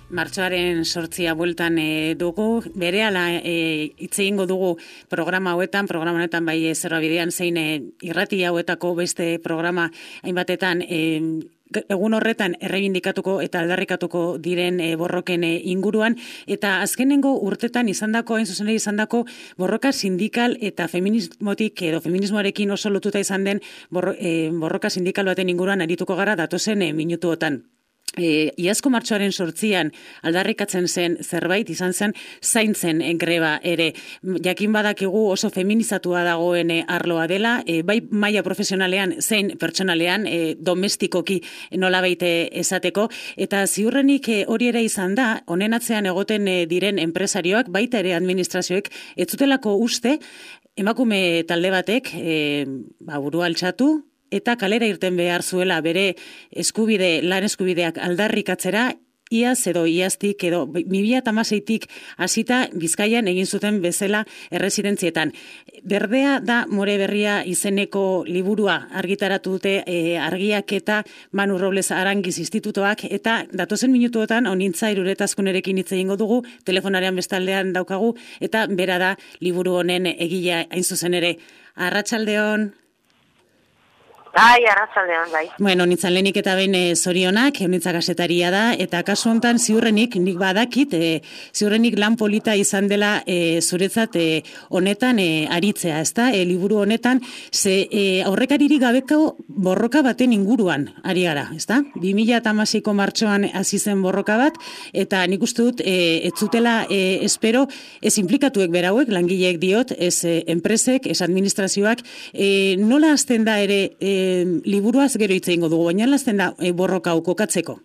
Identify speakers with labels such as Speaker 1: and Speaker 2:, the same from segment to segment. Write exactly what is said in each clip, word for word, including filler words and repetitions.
Speaker 1: Martxoaren sortzia bueltan e, dugu, berehala e, hitz egingo dugu programa hauetan, programa honetan bai Zerba Bidean zein e, irrati hauetako beste programa hainbatetan e, egun horretan errebindikatuko eta aldarrikatuko diren e, borroken e, inguruan, eta azkenengo urtetan izandako, hain zuzen ere izandako borroka sindikal eta feminismotik edo feminismoarekin oso lotuta izan den borro, e, borroka sindikal baten inguruan arituko gara datozen e, minutuotan. E, iazko martxoaren sortzian aldarrikatzen zen zerbait izan zen zaintzen greba ere. Jakin badakigu oso feminizatua dagoen e, arloa dela, e, bai maila profesionalean zein pertsonalean, e, domestikoki nolabait esateko, eta ziurrenik e, hori ere izan da, honen atzean egoten e, diren enpresarioak, baita ere administrazioek, ez zutelako uste, emakume talde batek e, ba, burua altxatu, eta kalera irten behar zuela bere eskubide, lan eskubideak aldarrikatzera, iaz edo iaztik edo bi mila hamaseitik hasita Bizkaian egin zuten bezala erresidentzietan. Berdea da More Berria izeneko liburua argitaratu dute e, argiak eta Manu Robles Arangiz institutoak, eta datozen minutuotan onintza Iruretazkunerekin hitz egingo dugu, telefonaren bestaldean daukagu, eta bera da liburu honen egilea hain zuzen ere. Arratsaldeon.
Speaker 2: Bai, arratsaldean, bai.
Speaker 1: Bueno, nintzen lehenik eta behin e, zorionak, honitza kasetaria da, eta kasu hontan ziurrenik, nik badakit, e, ziurrenik lan polita izan dela e, zuretzat e, honetan e, aritzea, ezta? E, liburu honetan, ze e, aurrekaririk gabeko borroka baten inguruan ari gara, ezta? bi mila hamaseiko martxoan hasi zen borroka bat, eta nik uste dut, e, ez zutela e, espero, ez implikatuek berauek, langileek diot, ez e, enpresek, ez administrazioak, e, nola hasten da ere e, liburuaz gero hitz egingo dugu, baina lazten da e, borroka hau kokatzeko?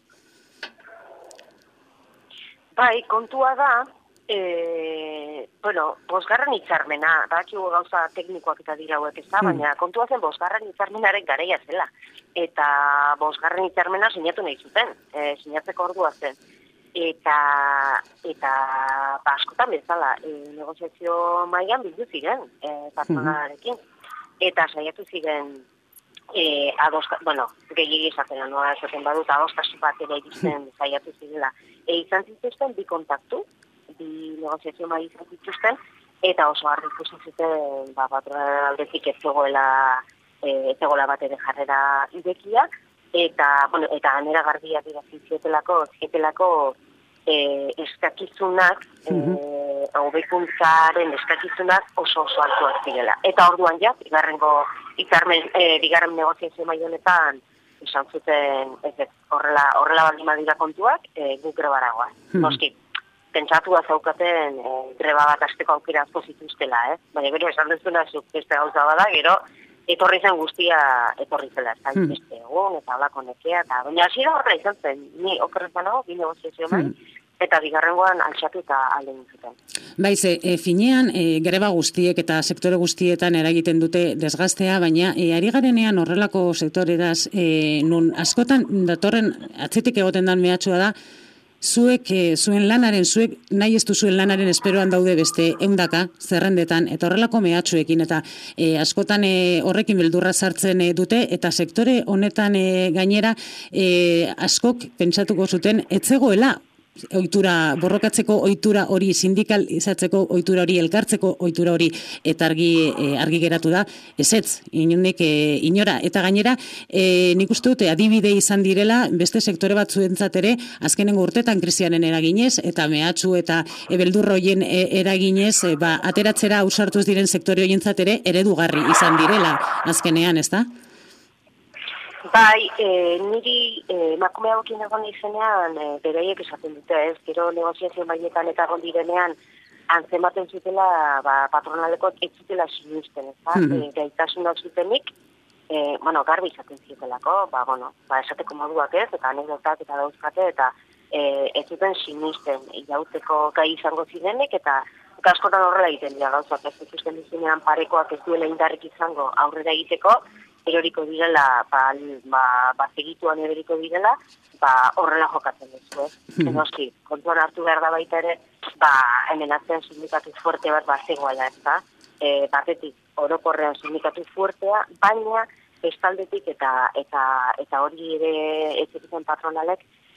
Speaker 2: Bai, kontua da, e, bueno, bosgarren hitzarmena, badakigu gauza teknikoak eta dira hauek ez da, baina hmm. kontua zen bosgarren hitzarmenaren garaia zela. Eta bosgarren hitzarmena sinatu nahi zuten, e, sinatzeko ordua zen. Eta, eta ba, askotan bezala, e, negoziazio mailan bildu ziren, e, patronalarekin. Eta saiatu ziren E, adosta, bueno, gehiagi izatela, noa esaten badut, adostasun bat ere iristen zaiatu zirela. E, izan zituzten bi kontaktu, bi negoziazio mai izan zituzten, eta oso harri ikusi zuten, ba, patronaren aldetik ez zegoela, e, ez zegoela bat ere jarrera irekia, eta, bueno, eta anera garbiak dira zitzetelako, zitzetelako e, eskakizunak, e, hobekuntzaren eskakizunak oso oso altuak zirela. Eta orduan ja, bigarrengo Ikarmen, e, bigarren negoziazio mai honetan izan zuten ez ez, horrela, horrela baldin badira kontuak, e, guk grebaragoa. Hmm. Noski, pentsatua zaukaten e, greba bat asteko aukera asko zituztela, eh? Baina gero esan duzuna zuk beste gauza bada, gero etorri zen guztia etorri zela, ez hmm. beste egun, eta holako nekea, eta baina hasiera horrela izan zen, ni okerretan nago, bi negoziazio mai, hmm. eta bigarrengoan altxatu eta alde zuten.
Speaker 1: Baiz, e, finean, e, greba guztiek eta sektore guztietan eragiten dute desgaztea, baina e, ari garenean horrelako sektoreraz, e, nun askotan datorren atzetik egoten dan mehatxua da, zuek, e, zuen lanaren, zuek nahi ez du zuen lanaren esperoan daude beste eundaka, zerrendetan, eta horrelako mehatxuekin, eta e, askotan e, horrekin beldurra sartzen e, dute, eta sektore honetan e, gainera, e, askok pentsatuko zuten, etzegoela, ohitura, borrokatzeko ohitura hori, sindikal izatzeko ohitura hori, elkartzeko ohitura hori, eta argi, e, argi geratu da, ezetz, inundik e, inora. Eta gainera, e, nik uste dute adibide izan direla, beste sektore batzuentzat ere, azkenengo urtetan krisiaren eraginez, eta mehatxu eta e, beldurro hoien e, eraginez, e, ba, ateratzera ausartuz diren sektore hoientzat ere, eredugarri izan direla, azkenean, ez da?
Speaker 2: Bai, e, niri emakume e, hauekin egon izenean e, beraiek esaten dute, ez, gero negoziazio maietan eta egon direnean antzematen zutela, ba, patronaleko ez zutela sinisten, ez da, mm-hmm. e, gaitasunak zutenik, e, bueno, garbi izaten zutelako, ba, bueno, ba, esateko moduak ez, eta anekdotak eta dauzkate, eta e, ez zuten sinisten, jauteko gai izango zirenek, eta askotan horrela egiten dira gauzak, ez ikusten dizunean parekoak ez duela indarrik izango aurrera egiteko, eroriko direla, ba, ba, ba segituan eroriko direla, ba, horrela jokatzen duzu, eh? Hmm. Enoski, kontuan hartu behar da baita ere, ba, hemen atzen sindikatu fuerte bat bat zegoela, ez da? E, batetik, orokorrean sindikatu fuertea, baina bestaldetik eta eta eta hori ere ez egiten patronalek,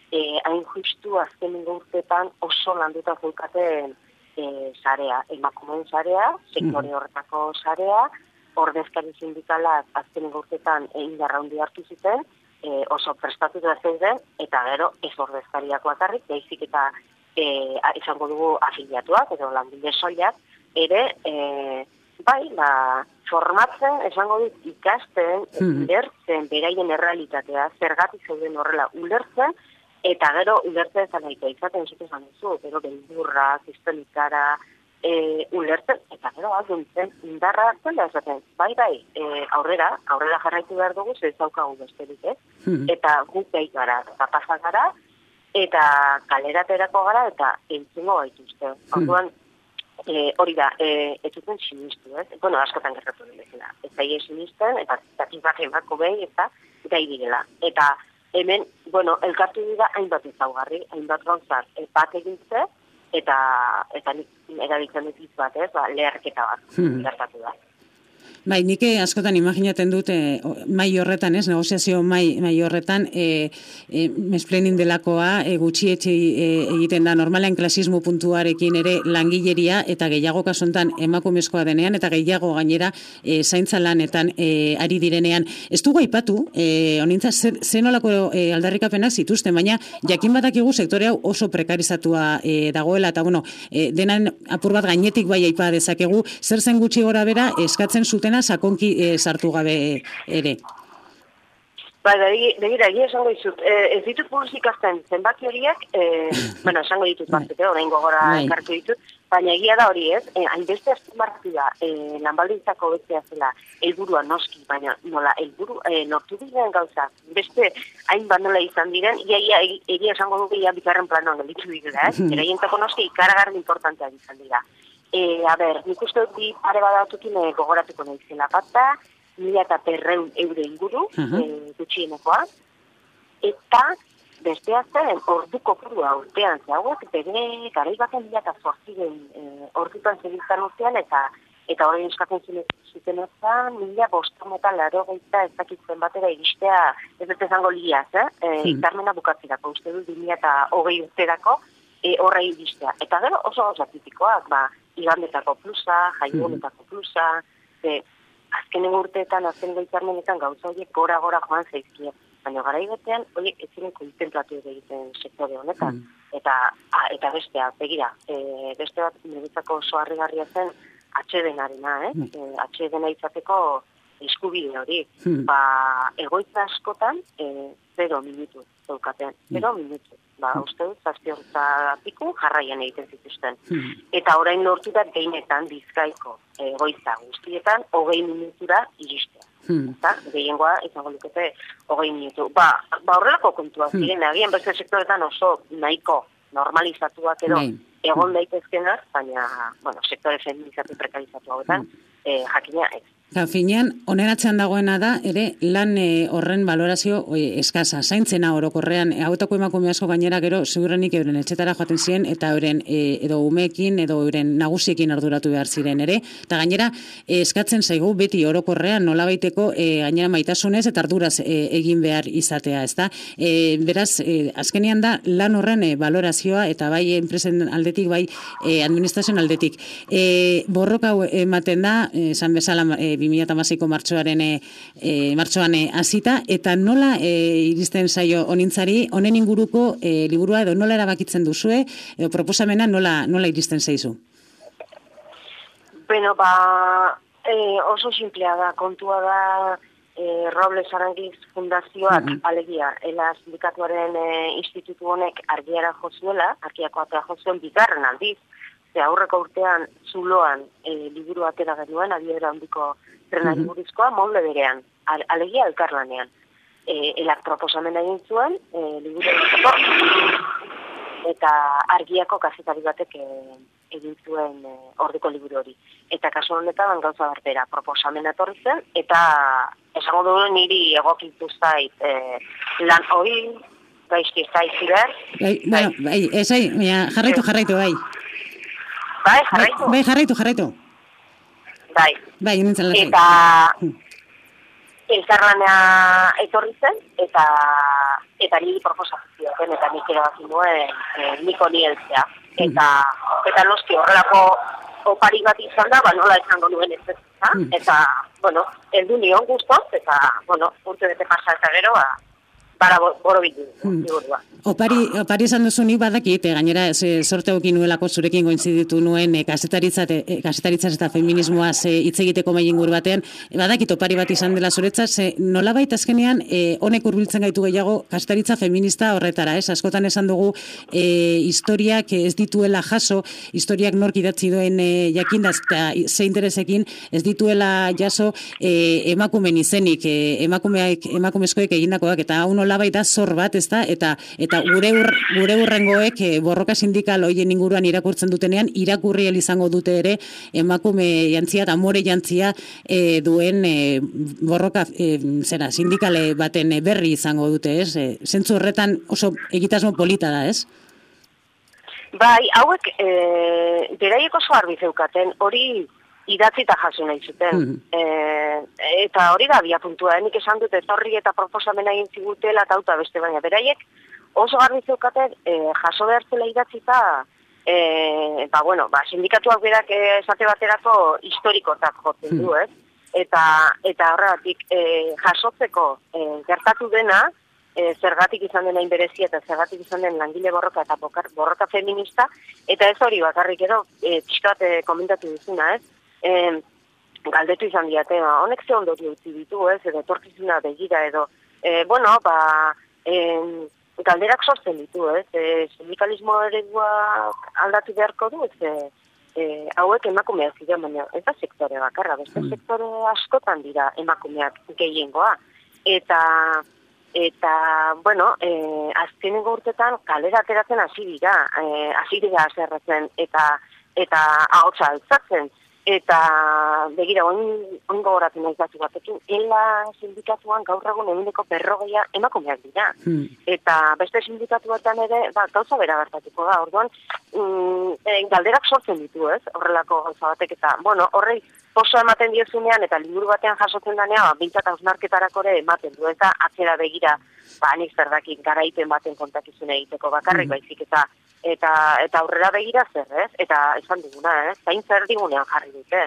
Speaker 2: e, hain justu azkenengo urteetan oso landuta zeukaten e, sarea, emakumeen sarea, sektore horretako sarea, ordezkari sindikalak azkenengo urteetan indarra handi hartu zuten, e, oso prestatuta zeuden, eta gero ez ordezkariak bakarrik, baizik eta e, izango dugu afiliatuak, edo lanbide soilak, ere, e, bai, ba, formatzen, esango dut ikasten, ulertzen, beraien errealitatea, zergatik zeuden horrela ulertzen, eta gero ulertzen ezan nahiko izaten zuten zan duzu, gero beldurra, kristolikara, e, ulertzen, eta gero alduntzen, indarra hartzen da esaten, bai, bai, e, aurrera, aurrera jarraitu behar dugu, ez daukagu besterik, ez? Hmm. Eta guk behi gara, eta pasak gara, eta kaleraterako gara, eta entzungo gaituzte. Orduan, E, hori da, e, ez zuten sinistu, ez? Bueno, askotan gertatu dira. Ez da hie sinisten, eta tatibak emako behi, eta eta direla. Eta hemen, bueno, elkartu dira hainbat ezaugarri, hainbat gauzak, bat egintze, eta eta erabiltzen dut bat, ez? Ba, leherketa bat, hmm. gertatu da.
Speaker 1: Bai, nik askotan imaginaten dut e, mai horretan, ez, negoziazio mai, mai horretan, e, e, mesplenin delakoa, e, gutxietxe e, egiten da normalean klasismo puntuarekin ere langileria, eta gehiago kasuntan emakumezkoa denean, eta gehiago gainera e, zaintza lanetan e, ari direnean. Ez dugu aipatu, e, honintza, zenolako e, aldarrikapenak zituzten, baina jakin badakigu sektore hau oso prekarizatua e, dagoela, eta bueno, e, denan apur bat gainetik bai aipa dezakegu, zer zen gutxi gora bera eskatzen zuten sakonki e, sartu gabe ere.
Speaker 2: Ba, begira, egia esango ditut, e, ez ditut publizikazten zenbaki horiek, e, bueno, esango ditut batzete, orain gogora enkartu ditut, baina egia da hori ez, e, hainbeste azpimarratu da, e, lanbaldintzako betzea zela, helburua noski, baina nola, helburu, e, nortu diren gauza, beste hainbat nola izan diren, ia, ia, egia esango dugu, ia bikarren planoan gelditu direla, ez? Mm. Eraientako noski ikaragarri importanteak izan dira. E, a ber, nik uste dut bi pare badatukin e, gogoratuko nahi zela bat da, mila eta perreun euro inguru, uh-huh. e, gutxienekoa, eta bestea zen, orduko purua urtean, ze hauek, bere garaibaken mila eta zortziren e, ordutan zebiltzan urtean, eta eta horrein eskatzen zuten ezan, mila bostan eta laro gaita ezakitzen batera iristea, ez dut ezango liaz, eh? E, hmm. Ikarmena bukatzerako, uste dut, mila eta hogei urterako, e, horra iristea. Eta gero oso oso kritikoak, ba, igandetako plusa, jaionetako plusa, ze, azkenen urteetan, azkenen goitzarmenetan gauza horiek gora-gora joan zaizkia. Baina garai batean, horiek ez ziren kontenplatu egiten sektore honetan. Mm. Eta, a, eta bestea, begira, e, beste bat, niretzako oso harrigarria zen, atsedenarena, eh? Mm. E, atsedena izateko eskubide hori. Mm. Ba, egoitza askotan, e, zero minutu zeukaten, zero mm. minutu. Ba, uste dut, zazpi horretapiku jarraian egiten zituzten. Hmm. Eta orain lortu da gehienetan Bizkaiko egoitza guztietan hogei minutura iristea. Hmm. Eta gehiengoa izango lukete hogei minutu. Ba, ba horrelako kontua hmm. ziren, agian beste sektoretan oso nahiko normalizatuak edo hmm. egon daitezkenak, baina, bueno, sektore feminizatu prekarizatu hauetan, hmm. eh, jakina ez.
Speaker 1: Eta finean, oneratzean dagoena da, ere, lan e, horren valorazio e, eskasa. Zaintzena orokorrean, hautako emakume asko gainera gero, segurenik euren etxetara joaten ziren, eta euren e, edo umeekin, edo euren nagusiekin arduratu behar ziren, ere. Eta gainera, e, eskatzen zaigu beti orokorrean nola baiteko e, gainera maitasunez eta arduraz e, egin behar izatea, ezta? E, beraz, e, azkenean da, lan horren e, valorazioa, eta bai enpresen aldetik, bai e, administrazioen aldetik. E, borroka ematen da, esan bezala, e, bi mila hamaseiko martxoaren e, martxoan hasita, eta nola e, iristen zaio honintzari, honen inguruko e, liburua edo nola erabakitzen duzue, edo proposamena nola, nola iristen zaizu?
Speaker 2: Bueno, ba, e, oso simplea da, kontua da e, Robles Arangiz Fundazioak, mm-hmm. alegia, ela sindikatuaren e, institutu honek argiara jozuela, argiako atea jozuen bigarren aldiz, ze aurreko urtean zuloan e, liburu atera genuen, adiera handiko trenari buruzkoa, molde berean, alegia elkarlanean. E, elak proposamen egin zuen, e, liburu eta argiako kazetari batek e, egin zuen e, ordeko liburu hori. Eta kasu honetan gauza berbera proposamen etorri zen, eta esango dugu niri egokitu zait e, lan hori, gaizki zait ziber.
Speaker 1: Bai, bueno, bai, esai, jarraitu, jarraitu, bai.
Speaker 2: Bai, jarraitu.
Speaker 1: Bai, jarraitu, jarraitu.
Speaker 2: Bai.
Speaker 1: Bai, nintzen lasai.
Speaker 2: Eta, elkarlanea etorri zen, eta eta niri proposatu zioten, eta nik erabaki nuen e, nik honi heltzea. Eta, eta noski horrelako opari bat izan da, ba nola esango nuen ez ez, eta, bueno, heldu nion guztoz, eta, bueno, urte bete pasa eta gero, ba, bara boro bildu, figurua.
Speaker 1: Opari, opari esan duzu nik badakit, e, gainera e, sorte haukin nuelako zurekin goinziditu nuen e, kasetaritzat, e, kasetaritzaz eta feminismoaz e, hitz egiteko mai ingur batean, e, badakit opari bat izan dela zuretzat, ze nolabait azkenean e, honek hurbiltzen gaitu gehiago kasetaritza feminista horretara, ez? Askotan esan dugu e, historiak ez dituela jaso, historiak nork idatzi duen e, jakindaz eta ze interesekin ez dituela jaso e, emakumen izenik, e, emakumeak, emakumezkoek egindakoak, eta hau nolabait da zor bat, ez da, eta, eta gure ur, gure urrengoek e, borroka sindikal hoien inguruan irakurtzen dutenean irakurri izango dute ere emakume jantzia eta more jantzia e, duen e, borroka e, zera sindikale baten e, berri izango dute, ez? E, zentzu horretan oso egitasmo polita da, ez?
Speaker 2: Bai, hauek e, beraiek oso argi zeukaten, hori idatzita jaso nahi zuten. Mm. E, eta hori da bia puntua, nik esan dut etorri eta proposamena egin zigutela eta auta beste, baina beraiek oso garbi zeukaten e, jaso behar zela idatzita, e, ba, bueno, ba, sindikatuak berak e, esate baterako historikotak jotzen du, ez? Eta, eta horregatik e, jasotzeko e, gertatu dena, e, zergatik izan dena inberezia eta zergatik izan den langile borroka eta borroka feminista, eta ez hori bakarrik edo, e, pixkat e, komentatu duzuna, ez? E, galdetu izan diate, ba, honek ze ondori utzi ditu, ez, edo etorkizuna begira, edo, e, bueno, ba, e, galderak sortzen ditu, ez, e, sindikalismo eredua aldatu beharko du, ez, e, e, hauek emakumeak ziren, baina ez da sektore bakarra, beste mm. sektore askotan dira emakumeak gehiengoa, eta, eta, bueno, e, azkenengo urtetan kalera ateratzen hasi dira, e, hasi dira azerratzen, eta, eta ahotsa altzatzen, eta begira, oin gogoratzen nahi zatu batekin, ela sindikatuan gaur egun eguneko berrogeia emakumeak dira. Hmm. Eta beste sindikatuetan ere, ba, gauza bera gertatuko da, orduan, mm, e, galderak sortzen ditu, ez, horrelako gauza batek, eta, bueno, horrei oso ematen diozunean, eta liburu batean jasotzen danean, ba, bintzat hausnarketarako ere ematen du, eta atzera begira, ba, nik zerdakin garaipen baten kontakizune egiteko bakarrik, hmm. baizik, eta eta eta aurrera begira zer, ez? Eta esan duguna, ez? Zain zer digunean jarri dute.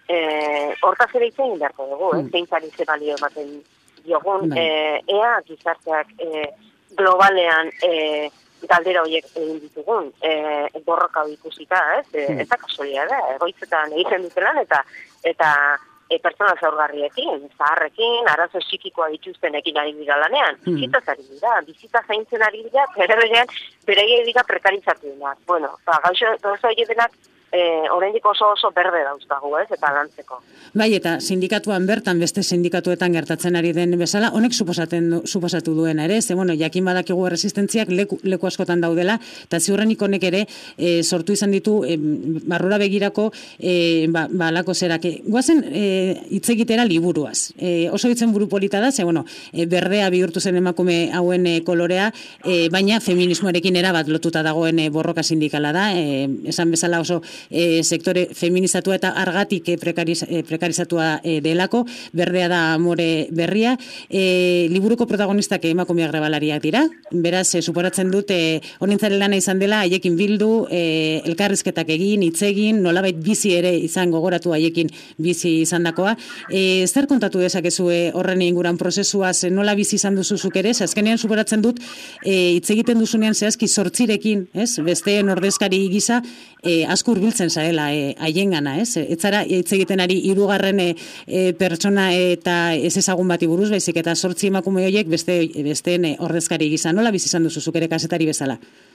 Speaker 2: Eh, hortaz ere hitz egin beharko dugu, ez? Zaintzari ze balio ematen diogun, eh, ea gizarteak eh, globalean eh, galdera horiek egin ditugun, eh, borroka hori ikusita, ez? Eh, ez da kasualia da, egoitzetan egiten dutelan, eta eta e, pertsona zaurgarriekin, zaharrekin, arazo psikikoa dituztenekin ari dira lanean, mm. bizitaz ari dira, bizitza zaintzen ari dira, bere berean, bere dira prekarizatu dira. Bueno, ba, gaixo, gauza hori denak, eh, oraindik oso oso berde dauzkagu, ez, eta lantzeko.
Speaker 1: Bai, eta sindikatuan bertan, beste sindikatuetan gertatzen ari den bezala, honek suposaten du, suposatu duena ere, ze, bueno, jakin badakigu resistentziak leku, leku askotan daudela, eta ziurrenik honek ere e, sortu izan ditu e, barrura begirako e, ba, ba, lako zerak. E, guazen e, hitz egitera liburuaz. E, oso hitzen buru polita da, ze, bueno, e, berdea bihurtu zen emakume hauen e, kolorea, e, baina feminismoarekin erabat lotuta dagoen e, borroka sindikala da, e, esan bezala oso E, sektore feminizatua eta argatik e, prekariz, e, prekarizatua e, delako, berdea da amore berria. E, liburuko protagonistak emakumeak grebalariak dira, beraz, e, suporatzen dut, e, honintzaren lana izan dela, haiekin bildu, e, elkarrizketak egin, hitz egin, nolabait bizi ere izan gogoratu haiekin bizi izan dakoa. E, zer kontatu dezakezu e, horren inguran prozesuaz, e, nola bizi izan duzuzuk ere, azkenean suporatzen dut, e, hitz egiten duzunean zehazki zortzirekin, ez, besteen ordezkari gisa, e, asko hurbiltzen zarela haien gana, ez? Ez zara hitz egiten ari hirugarren e, e, pertsona eta ez ezagun bati buruz, baizik eta zortzi emakume horiek beste besteen e, ordezkari gisa. Nola bizi izan duzu zuk ere kazetari bezala?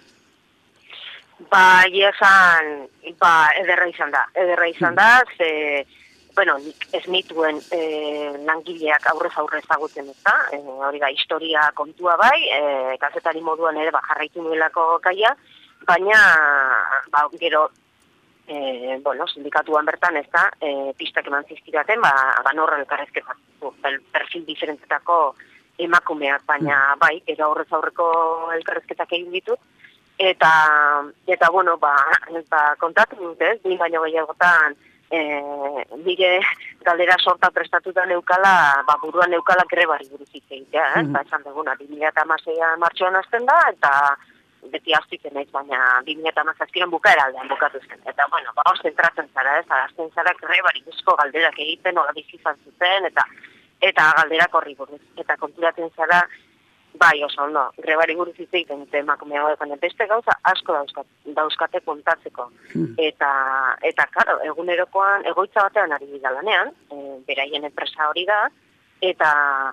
Speaker 2: Ba, esan, ba, ederra izan da. Ederra izan da, ze, bueno, nik ez nituen e, langileak aurrez aurrez ezagutzen, ez da? E, hori da, historia kontua bai, e, kazetari moduan ere, ba, jarraitu nuelako gaia, baina, ba, gero, E, bueno, sindikatuan bertan ez da, e, pistak eman zizkiraten, ba, ganorra elkarrezketako, perfil diferentetako emakumeak, baina bai, eta aurrez aurreko elkarrezketak egin ditut, eta, eta bueno, ba, ba kontatu dut ez, ni baino gehiagotan e, nire galdera sorta prestatuta neukala, ba, buruan neukala grebari buruz hitz egitea, eh? Ba, esan duguna, bi mila hamaseian martxoan hasten da, eta beti aztitzen naiz, baina bi mila hamazazpian bukaera aldean bukatu zen. Eta, bueno, ba, hor zentratzen zara, ez, azten zara grebari buruzko galderak egiten, nola bizizan zuten, eta eta galderak horri buruz. Eta konturatzen zara, bai, oso ondo, grebari buruz hitz egiten dute emakume hauetan, beste gauza asko dauzkate, dauzkate kontatzeko. Hmm. Eta, eta, karo, egunerokoan, egoitza batean ari dira lanean, e, beraien enpresa hori da, eta,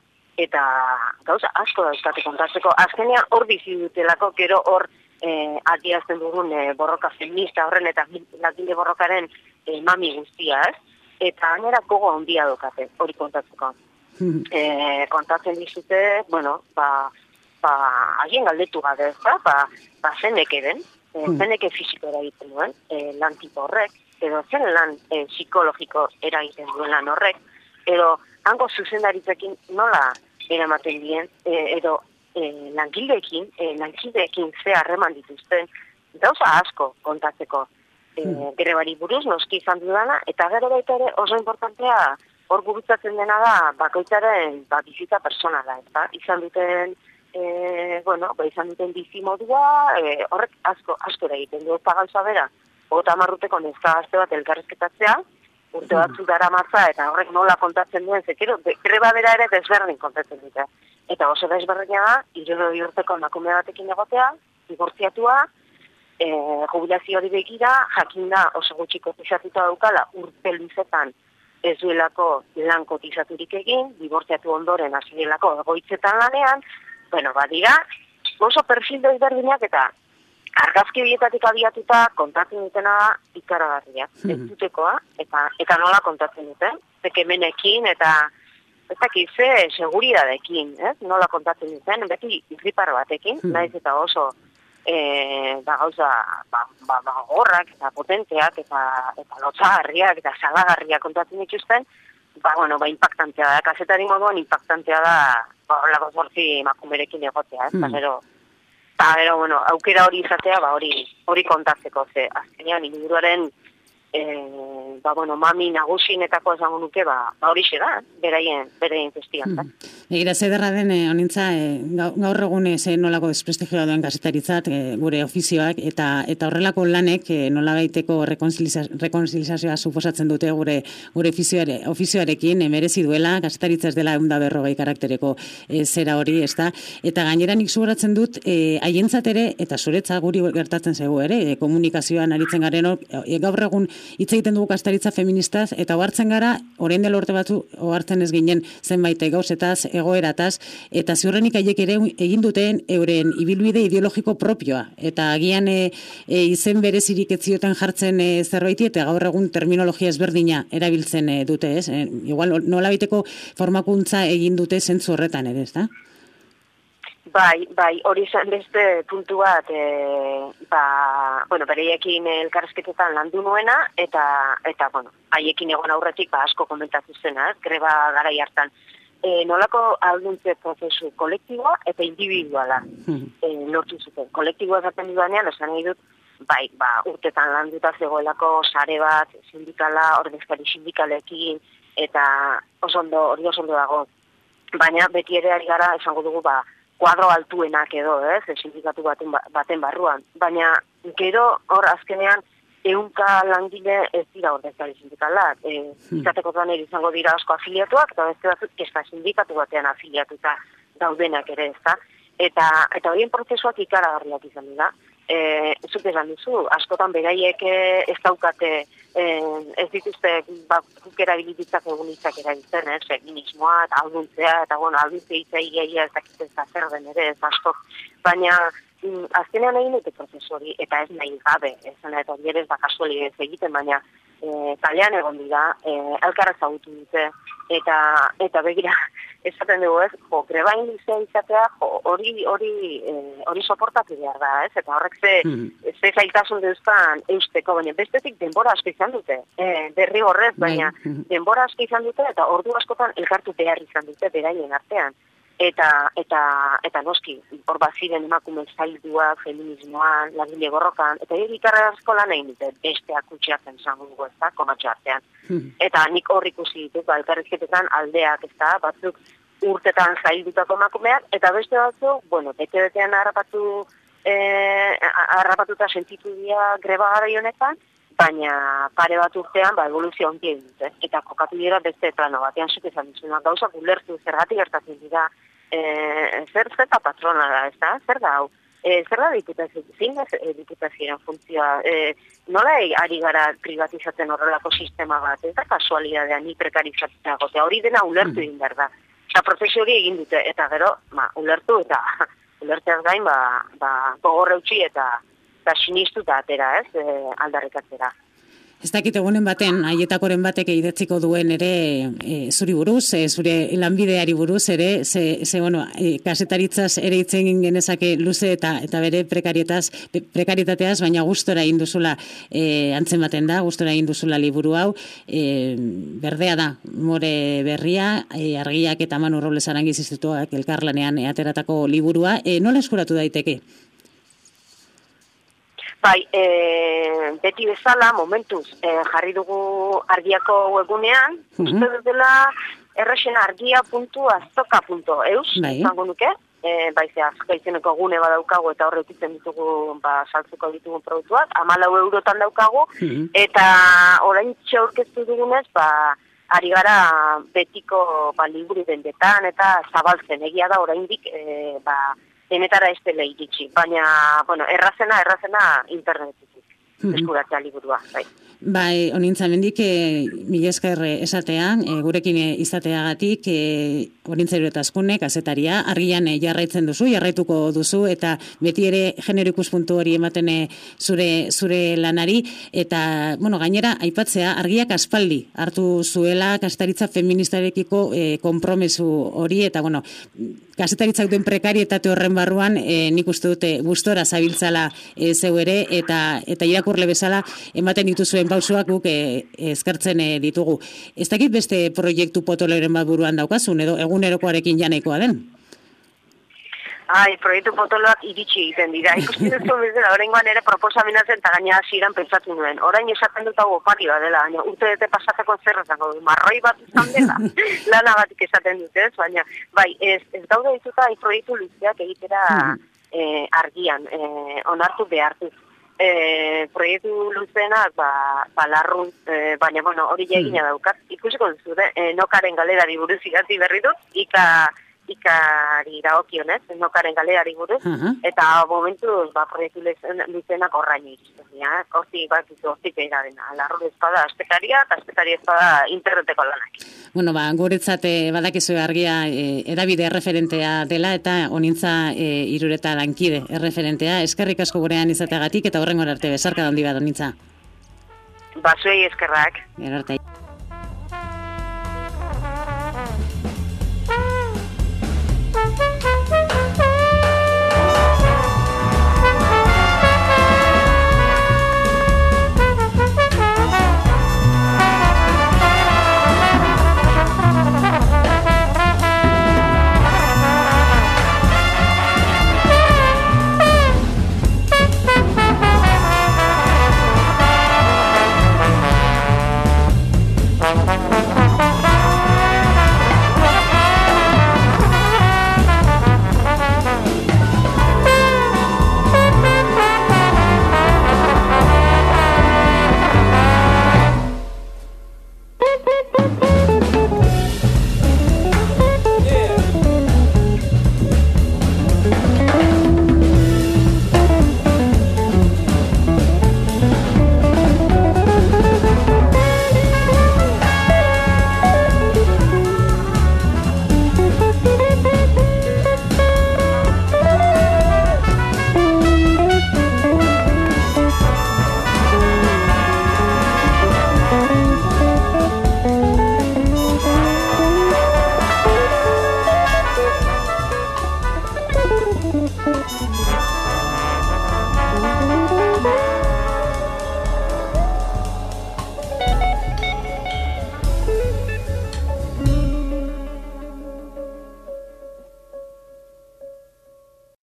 Speaker 2: eta gauza asko dauzkate kontatzeko. Azkenean hor bizi dutelako, gero hor e, adiazten dugun e, borroka feminista horren eta latinde borrokaren e, mami guztia, ez? Eta hanera gogo handia dokate, hori kontatzeko. Hmm. E, kontatzen dizute, bueno, ba, ba, haien galdetu gabe, ez da, ba, ba zenek eden, e, hmm. zeneke fisiko eragiten duen, e, lan tipo horrek, edo zen lan e, psikologiko eragiten duen lan horrek, edo hango zuzendaritzekin nola eramaten dien, e, edo e, langileekin, e, langileekin ze harreman dituzten, gauza asko kontatzeko. E, grebari buruz, noski izan dudana, eta gero baita ere oso importantea hor gurutzatzen dena da bakoitzaren ba, bizitza personala, eta izan duten, e, bueno, ba, izan duten bizi modua, e, horrek asko, asko egiten du, eta gauza bera, ogota marruteko nezka gazte bat elkarrezketatzea, urte batzu dara matza, eta horrek nola kontatzen duen, zekero, greba bera ere desberdin kontatzen dute. Eta oso desberdina da, hirurogei urteko emakume batekin egotea, dibortziatua, E, jubilazio hori begira, jakinda oso gutxi kotizatuta daukala urte luzetan ez duelako lan kotizaturik egin, dibortziatu ondoren hasi delako egoitzetan lanean, bueno, badira, oso perfil desberdinak eta argazki horietatik abiatuta kontatzen dutena ikaragarria, ez dutekoa, eta, eta nola kontatzen duten, tekemenekin eta ez dakiz, seguridadekin, eh? Nola kontatzen duten, beti gripar batekin, naiz eta oso E, ba gauza ba, ba, ba gorrak eta potenteak eta eta lotsagarriak eta salagarriak kontatzen dituzten, ba bueno, ba impactantea da, kazetari moduan impactantea da, ba horrelako zortzi emakumerekin egotea, ez? Mm. Gero, ba gero, bueno, aukera hori izatea, ba hori hori kontatzeko, ze azkenean inguruaren e, ba bueno, mami nagusinetako esango nuke, ba ba horixe da, beraien beraien testigan da. Mm.
Speaker 1: Egira, zederra den, eh, honintza, eh, gaur egun ze nolako desprestigioa duen gazetaritzat, eh, gure ofizioak, eta eta horrelako lanek eh, nola baiteko rekonzilizazioa suposatzen dute gure gure ofizioare, ofizioarekin, eh, merezi duela, gazetaritza ez dela eunda berrogei karaktereko eh, zera hori, ez da? Eta gainera nik zuguratzen dut, eh, haientzat ere, eta zuretza guri gertatzen zego ere, eh, komunikazioan aritzen garen, eh, gaur egun hitz egiten dugu gazetaritza feministaz, eta ohartzen gara, orain dela urte batzu, ohartzen ez ginen zenbait gauzetaz, egoerataz, eta ziurrenik haiek ere egin duten euren ibilbide ideologiko propioa, eta agian e, e, izen berezirik ez zioten jartzen e, zerbaiti, eta gaur egun terminologia ezberdina erabiltzen e, dute, ez? E, igual nola baiteko formakuntza egin dute zentzu horretan ere, ez da?
Speaker 2: Bai, bai, hori zen beste puntu bat, e, ba, bueno, bereiekin elkarrezketetan landu nuena, eta, eta bueno, haiekin egon aurretik ba, asko komentatu zena, greba garai hartan. E, nolako alduntze prozesu kolektiboa eta individuala e, lortu zuten. Kolektiboa esaten dudanean, esan nahi dut, bai, ba, urtetan landuta zegoelako sare bat, sindikala, ordezkari sindikalekin, eta oso ondo, hori oso ondo dago. Baina beti ere ari gara, esango dugu, ba, kuadro altuenak edo, ez, sindikatu baten, baten barruan. Baina gero hor azkenean, ehunka langile ez dira ordezkari sindikalak. E, izateko ere izango dira asko afiliatuak, eta beste batzuk ez da sindikatu batean afiliatuta daudenak ere, ez da. Eta, eta horien prozesuak ikaragarriak izan dira. E, zuk esan duzu, askotan beraiek ez daukate, e, ez dituzte bakuk erabilitzak egun hitzak erabiltzen, ez, feminismoa, eta alduntzea, eta bueno, alduntzea hitzai gehiagia ez dakit ez da zer den ere, ez asko. Baina, azkenean egin dute prozesu hori, eta ez nahi gabe, ezena eta hori ere ez da kasuali ez egiten, baina e, kalean egon dira, e, elkarra zagutu dute, eta eta begira, esaten dugu ez, jo, greba indizea izatea, jo, hori hori e, hori soportatu behar da, ez, eta horrek ze, mm-hmm. ze zailtasun deuzkan eusteko, baina bestetik denbora asko izan dute, e, berri horrez, baina mm-hmm. denbora asko izan dute, eta ordu askotan elkartu behar izan dute beraien artean. eta eta eta noski hor baziren emakume zailduak, feminismoan, langile borrokan, eta hori gitarra asko lan egin dute, besteak utxeatzen zango dugu, ez da, komatxo artean. Hmm. Eta nik hor ikusi ditut, ba, elkarrizketetan aldeak, ez da, batzuk urtetan zaildutako emakumeak, eta beste batzuk, bueno, bete-betean harrapatu, eh, harrapatuta sentitu dira greba gara honetan, baina pare bat urtean ba, evoluzio onti egin dute. Eta kokatu dira beste plano batean zuk esan dizuna. Gauzak ulertu zergatik gertatzen dira e, zer zeta patrona da, ez da? Zer da hau? E, zer da diputazio? Zein da e, diputazioaren funtzioa? E, nola ari gara privatizatzen horrelako sistema bat? Ez da kasualidadea ni prekarizatzea gotea. Hori dena ulertu egin behar da. Eta prozesu hori egin dute. Eta gero, ma, ulertu eta ulertzeaz gain, ba, ba, gogorre utzi eta eta sinistu eta atera, ez, e, aldarrikatzera.
Speaker 1: Ez dakit egunen baten, aietakoren batek idatziko duen ere e, zuri buruz, e, zure lanbideari buruz ere, ze, ze bueno, e, kasetaritzaz ere itzen genezake luze eta eta bere prekarietaz, prekaritateaz, baina gustora egin duzula e, antzen baten da, gustora egin duzula liburu hau, e, berdea da, more berria, e, argiak eta Manu Robles Arangiz institutuak elkarlanean ateratako liburua, e, nola eskuratu daiteke?
Speaker 2: Bai, e, beti bezala, momentuz, e, jarri dugu argiako webunean, mm-hmm. uste dut dela errexena argia puntu azoka puntu eus, bai. Zango nuke, e, bai, ze azoka izeneko gune badaukagu eta horre ikutzen ditugu, ba, saltzeko ditugu produktuak, hamalau eurotan daukagu, mm-hmm. eta orain txaurkeztu dugunez, ba, ari gara betiko ba, liburu dendetan eta zabaltzen, egia da oraindik, e, ba, denetara ez dela iritsi, baina, bueno, errazena, errazena internetetik, eskuratzea liburua, bai.
Speaker 1: Bai, onintza mendik, e, mila esker esatean, e, gurekin izateagatik, e, onintza eroetazkune, kasetaria, argian e, jarraitzen duzu, jarraituko duzu, eta beti ere genero ikuspuntu hori ematen e, zure, zure lanari, eta, bueno, gainera, aipatzea, argiak aspaldi hartu zuela kasetaritza feministarekiko e, konpromesu hori, eta, bueno, kasetaritzak duen prekarietate horren barruan, e, nik uste dute gustora zabiltzala e, zeu ere, eta, eta irakurle bezala ematen dituzuen pausoak guk e, eskertzen e, ditugu. Ez dakit beste proiektu potoloren bat buruan daukazun, edo egunerokoarekin janekoa den?
Speaker 2: Ai, proiektu potoloak iritsi egiten dira. Ikusten duzu bezala, oraingoan ere proposaminatzen eta gaina hasieran pentsatu nuen. Orain esaten dut hau opari bat dela, baina urte dute pasateko zer izango du, marroi bat izan dela, lana batik esaten dut, ez? Baina, bai, ez, ez daude dituta proiektu luzeak egitera eh, argian, eh, onartu behartuz. E, proiektu luzenak ba, ba larrun, e, baina bueno, hori egina daukat. Ikusiko duzu, e, nokaren galerari buruz idatzi berri dut, ika, ikari dagokionez, nokaren galerari buruz, uh-huh. eta momentuz ba, proiektu luzenak horraino iristen dira. Hortik bat ditu, hortik behira dena. Larrun espada astekaria, eta astekaria espada interneteko lanak.
Speaker 1: Bueno, ba, guretzat badakizu argia e, edabide erreferentea dela eta onintza e, irureta lankide erreferentea. Eskerrik asko gurean izateagatik eta horrengora arte besarka handi bat onintza.
Speaker 2: Basuei eskerrak.
Speaker 1: Gero arte.